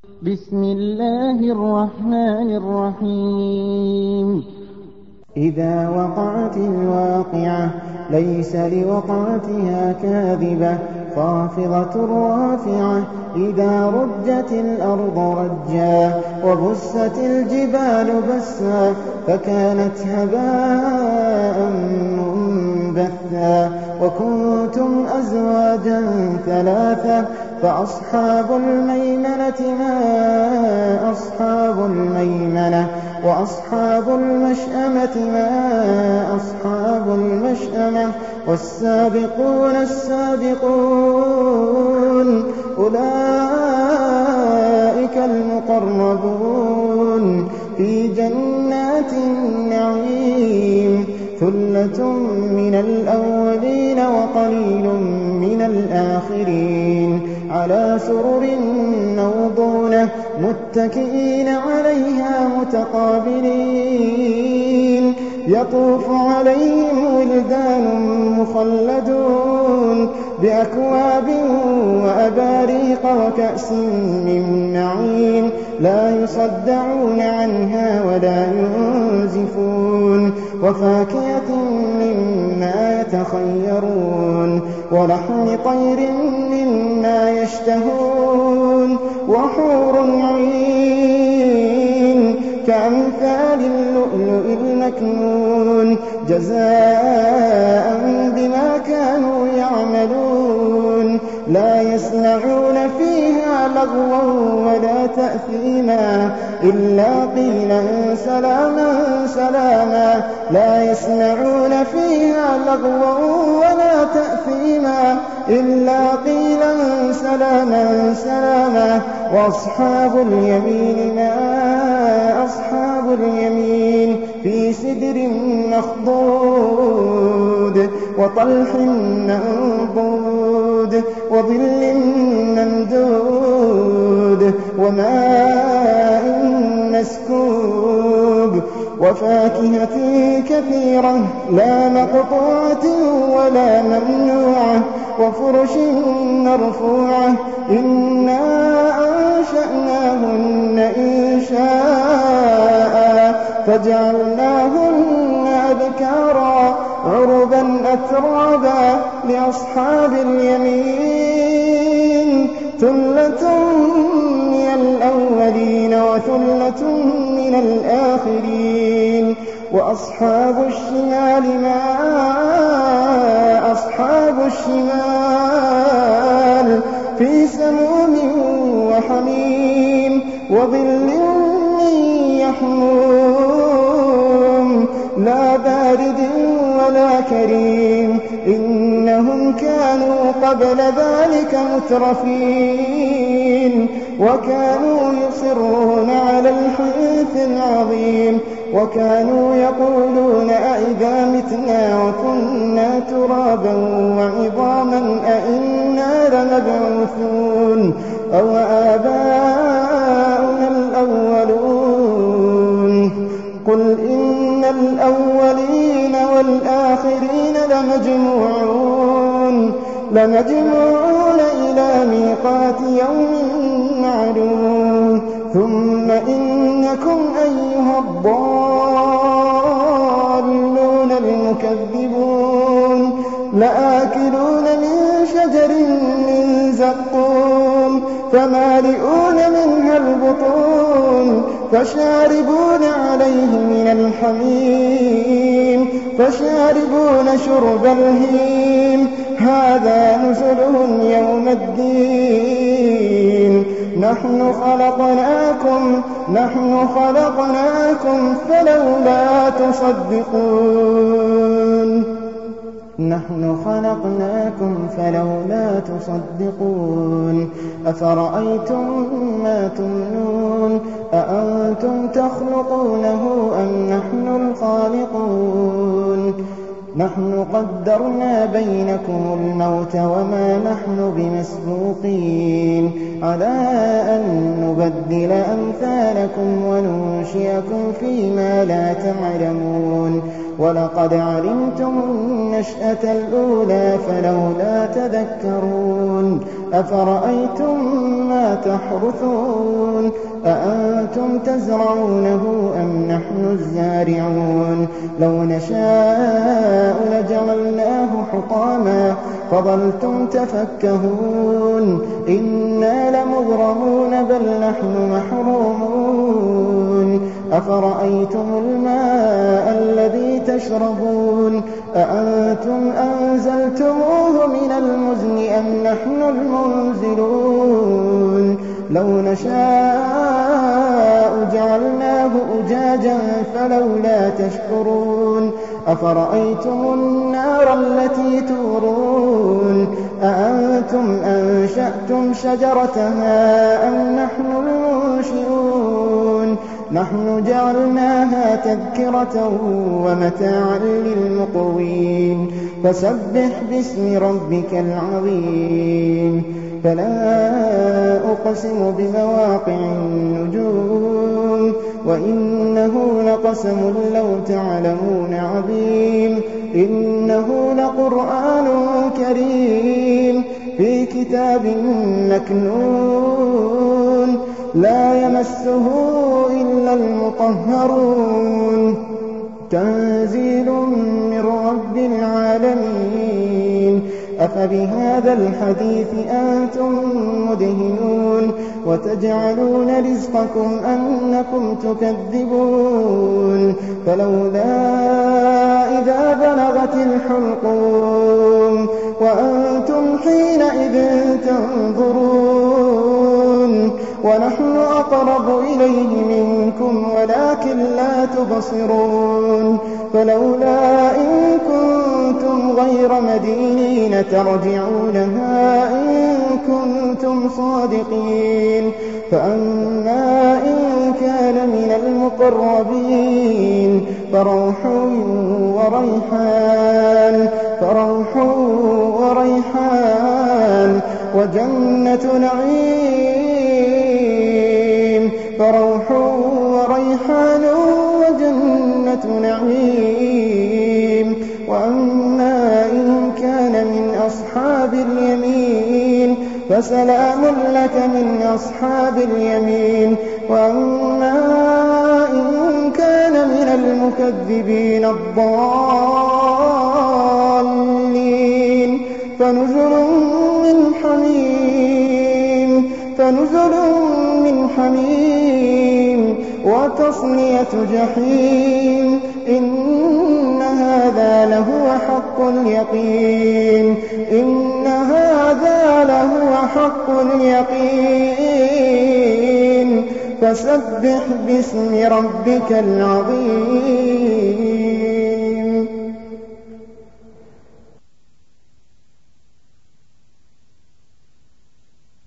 بسم الله الرحمن الرحيم. إذا وقعت الواقعة ليس لوقعتها كاذبة خافضة رافعة إذا رجت الأرض رجا وبست الجبال بسا فكانت هباء منبثا وكنتم أزواجا ثلاثة فأصحاب الميمنة ما أصحاب الميمنة وأصحاب المشأمة ما أصحاب المشأمة والسابقون السابقون أولئك المقربون في جنات النعيم ثلة من الأولين وقليل من الآخرين على سرر موضونة متكئين عليها متقابلين يطوف عليهم ولدان مخلدون بأكواب وأباريق وكأس من معين لا يصدعون عنها ولا ينزفون وفاكهة مما يتخيرون ولحم طير مما يشتهون وحور عين كأمثال اللؤلؤ المكنون جزاء بما كانوا يعملون لا يسمعون فيها لغوا ولا تأثيما إلا قيلا سلاما سلاما لا يسمعون فيها لغوا ولا تأثيما إلا قيلا سلاما سلاما وأصحاب اليمين ما أصحاب اليمين في سدر مخضود وطلح منضود وظل ممدود وماء مسكوب وفاكهة كثيرة لا مقطوعة ولا ممنوعة وفرش مرفوعة إنا أنشأناهن إنشاء فجعلناهن أبكارا عربا أترابا لأصحاب اليمين ثلة من الأولين وثلة من الآخرين وأصحاب الشمال ما أصحاب الشمال في سموم وحميم وظل من يحموم لا بارد ولا كريم إنهم كانوا قبل ذلك مترفين وكانوا يصرون على الحنث العظيم وكانوا يقولون أئذا متنا وكنا ترابا وعظاما أئنا لمبعوثون أو آباؤنا الأولون قل إن الأولين والآخرين لمجموعون إلى ميقات يوم معلوم ثم إنكم أيها الضالون المكذبون لآكلون من شجر من زقوم فمالئون منها البطون فشاربون عليه من الحميم فشاربون شرب الهيم هذا نزلهم يوم الدين نحن خلقناكم فلولا تصدقون أفرأيتم ما تمنون أأنتم تخلقونه أم نحن الخالقون نحن قدرنا بينكم الموت وما نحن بمسبوقين على أن نبدل أمثالكم وننشئكم فيما لا تعلمون ولقد علمتم النشأة الأولى فلولا تذكرون أفرأيتم ما تحرثون أأنتم تزرعونه أم نحن الزارعون لو نشاء لجعلناه حطاما فظلتم تفكهون إنا لمغرمون بل نحن محرومون أفرأيتم الماء الذي تشربون أأنتم أنزلتموه من المزن أم نحن المنزلون لو نشاء جعلناه أجاجا فلولا تشكرون أفرأيتم النار التي تورون أأنتم أنشأتم شجرتها أم نحن المنشئون نحن جعلناها تذكرة ومتاعا للمقوين فسبح باسم ربك العظيم فلا أقسم بمواقع النجوم وإنه لقسم لو تعلمون عظيم إنه لقرآن كريم في كتاب مكنون لا يمسه إلا المطهرون تنزيل من رب العالمين أفبهذا الحديث أنتم مدهنون وتجعلون رزقكم أنكم تكذبون فلولا إذا بلغت الحلقوم وأنتم حينئذ تنظرون ونحن أقرب إليه منكم ولكن لا تبصرون فلولا إن كنتم غير مدينين ترجعونها إن كنتم صادقين فأما إن كان من المقربين فروح وريحان وجنة نعيم فروح وريحان وجنة نعيم وأما إن كان من أصحاب اليمين فسلام لك من أصحاب اليمين وأما إن كان من المكذبين الضالين فنزل من حميم وتصلية جحيم إن هذا لهو حق اليقين فسبح باسم ربك العظيم